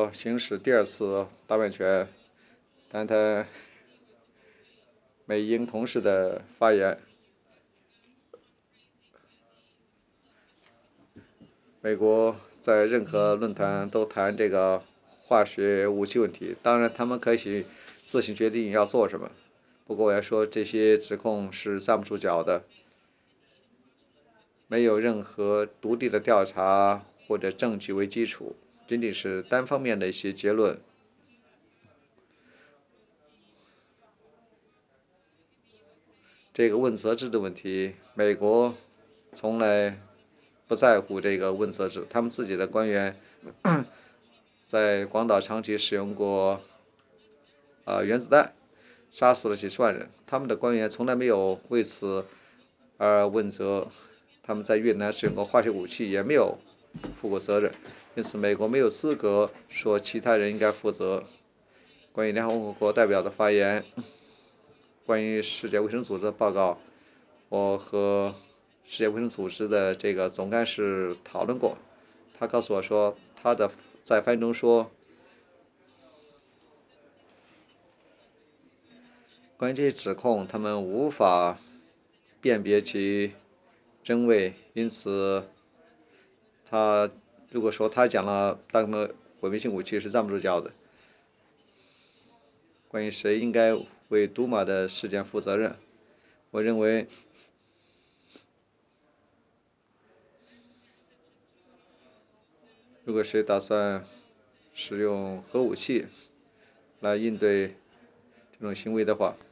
国行使第二次大判权，谈谈美英同时的发言。美国在任何论坛都谈这个化学武器问题，当然他们可以自行决定要做什么。不过我要说，这些指控是站不住脚的，没有任何独立的调查或者证据为基础，仅仅是单方面的一些结论。这个问责制的问题，美国从来不在乎这个问责制，他们自己的官员在广岛长期使用过原子弹，杀死了几十万人，他们的官员从来没有为此而问责。他们在越南使用过化学武器，也没有负过责任，因此美国没有资格说其他人应该负责。关于联合国代表的发言，关于世界卫生组织的报告，我和世界卫生组织的这个总干事讨论过，他告诉我说，他在发言中说，关于这些指控，他们无法辨别其真伪，因此如果说他讲了大规模毁灭性武器是站不住脚的。关于谁应该为杜马的事件负责任，我认为如果谁打算使用核武器来应对这种行为的话，